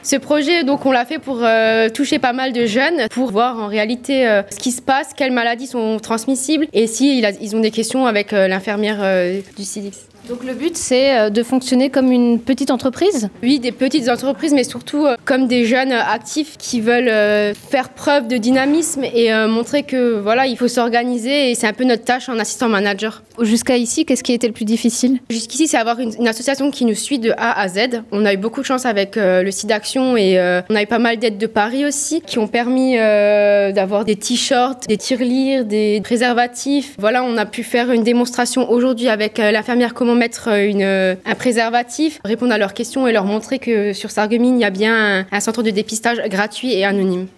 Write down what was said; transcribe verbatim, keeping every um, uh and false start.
Ce projet, donc, on l'a fait pour euh, toucher pas mal de jeunes, pour voir en réalité euh, ce qui se passe, quelles maladies sont transmissibles et si ils ont des questions avec euh, l'infirmière euh, du C I D I X. Donc le but, c'est de fonctionner comme une petite entreprise ? Oui, des petites entreprises, mais surtout euh, comme des jeunes actifs qui veulent euh, faire preuve de dynamisme et euh, montrer que voilà, il faut s'organiser et c'est un peu notre tâche en assistant manager. Jusqu'à ici, qu'est-ce qui a été le plus difficile ? Jusqu'ici, c'est avoir une, une association qui nous suit de A à Z. On a eu beaucoup de chance avec euh, le SIDAction et euh, on a eu pas mal d'aides de Paris aussi qui ont permis euh, d'avoir des t-shirts, des tirelires, des préservatifs. Voilà, on a pu faire une démonstration aujourd'hui avec euh, l'infirmière comment mettre une, un préservatif, répondre à leurs questions et leur montrer que sur Sarreguemines, il y a bien un, un centre de dépistage gratuit et anonyme.